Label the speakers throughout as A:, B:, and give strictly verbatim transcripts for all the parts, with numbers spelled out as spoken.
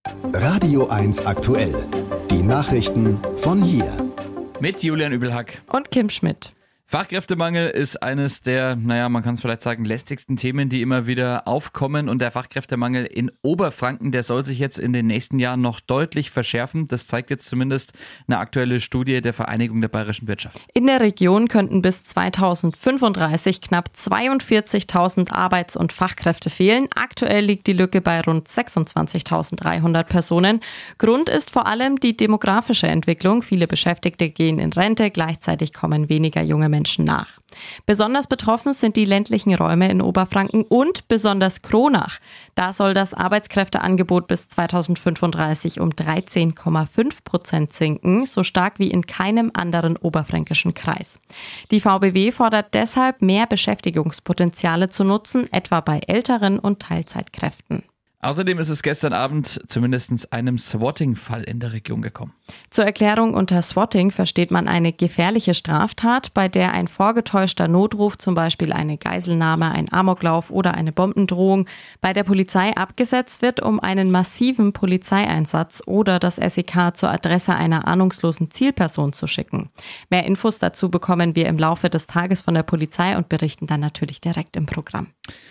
A: Radio eins aktuell. Die Nachrichten von hier.
B: Mit Julian Übelhack
C: und Kim Schmidt.
B: Fachkräftemangel ist eines der, naja, man kann es vielleicht sagen, lästigsten Themen, die immer wieder aufkommen. Und der Fachkräftemangel in Oberfranken, der soll sich jetzt in den nächsten Jahren noch deutlich verschärfen. Das zeigt jetzt zumindest eine aktuelle Studie der Vereinigung der bayerischen Wirtschaft.
C: In der Region könnten bis zweitausendfünfunddreißig knapp zweiundvierzigtausend Arbeits- und Fachkräfte fehlen. Aktuell liegt die Lücke bei rund sechsundzwanzigtausenddreihundert Personen. Grund ist vor allem die demografische Entwicklung. Viele Beschäftigte gehen in Rente, gleichzeitig kommen weniger junge Menschen nach. Besonders betroffen sind die ländlichen Räume in Oberfranken und besonders Kronach. Da soll das Arbeitskräfteangebot bis zweitausendfünfunddreißig um dreizehn Komma fünf Prozent sinken, so stark wie in keinem anderen oberfränkischen Kreis. Die V B W fordert deshalb, mehr Beschäftigungspotenziale zu nutzen, etwa bei älteren und Teilzeitkräften.
B: Außerdem ist es gestern Abend zumindest einem Swatting-Fall in der Region gekommen.
C: Zur Erklärung: Unter Swatting versteht man eine gefährliche Straftat, bei der ein vorgetäuschter Notruf, zum Beispiel eine Geiselnahme, ein Amoklauf oder eine Bombendrohung, bei der Polizei abgesetzt wird, um einen massiven Polizeieinsatz oder das S E K zur Adresse einer ahnungslosen Zielperson zu schicken. Mehr Infos dazu bekommen wir im Laufe des Tages von der Polizei und berichten dann natürlich direkt im Programm.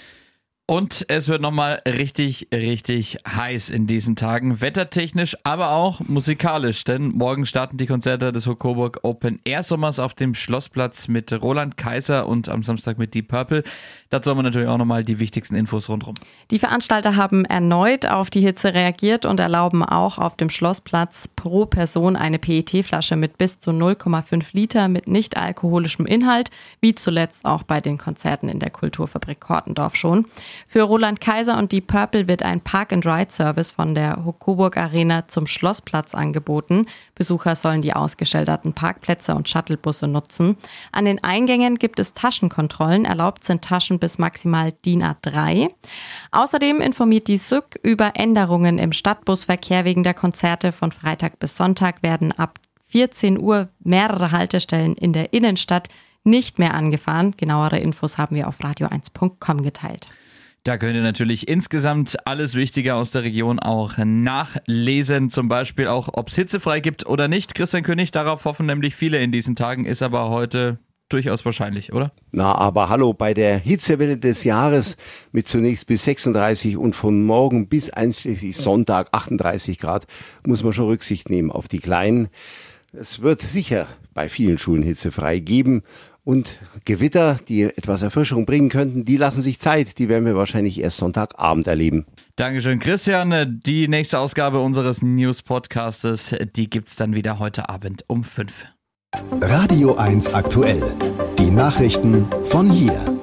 B: Und es wird nochmal richtig, richtig heiß in diesen Tagen. Wettertechnisch, aber auch musikalisch. Denn morgen starten die Konzerte des Coburg Open Air Sommers auf dem Schlossplatz mit Roland Kaiser und am Samstag mit Deep Purple. Dazu haben wir natürlich auch nochmal die wichtigsten Infos rundherum.
C: Die Veranstalter haben erneut auf die Hitze reagiert und erlauben auch auf dem Schlossplatz pro Person eine P E T-Flasche mit bis zu null Komma fünf Liter mit nicht alkoholischem Inhalt, wie zuletzt auch bei den Konzerten in der Kulturfabrik Kortendorf schon. Für Roland Kaiser und Deep Purple wird ein Park-and-Ride-Service von der Coburg Arena zum Schlossplatz angeboten. Besucher sollen die ausgeschilderten Parkplätze und Shuttlebusse nutzen. An den Eingängen gibt es Taschenkontrollen. Erlaubt sind Taschen bis maximal D I N A drei. Außerdem informiert die S U G über Änderungen im Stadtbusverkehr wegen der Konzerte. Von Freitag bis Sonntag werden ab vierzehn Uhr mehrere Haltestellen in der Innenstadt nicht mehr angefahren. Genauere Infos haben wir auf radio eins punkt com geteilt.
B: Da könnt ihr natürlich insgesamt alles Wichtige aus der Region auch nachlesen. Zum Beispiel auch, ob es hitzefrei gibt oder nicht. Christian König, darauf hoffen nämlich viele in diesen Tagen, ist aber heute durchaus wahrscheinlich, oder?
D: Na, aber hallo, bei der Hitzewelle des Jahres mit zunächst bis sechsunddreißig und von morgen bis einschließlich Sonntag achtunddreißig Grad muss man schon Rücksicht nehmen auf die Kleinen. Es wird sicher bei vielen Schulen hitzefrei geben. Und Gewitter, die etwas Erfrischung bringen könnten, die lassen sich Zeit. Die werden wir wahrscheinlich erst Sonntagabend erleben.
B: Dankeschön, Christian. Die nächste Ausgabe unseres News-Podcastes, die gibt's dann wieder heute Abend um fünf.
A: Radio eins aktuell. Die Nachrichten von hier.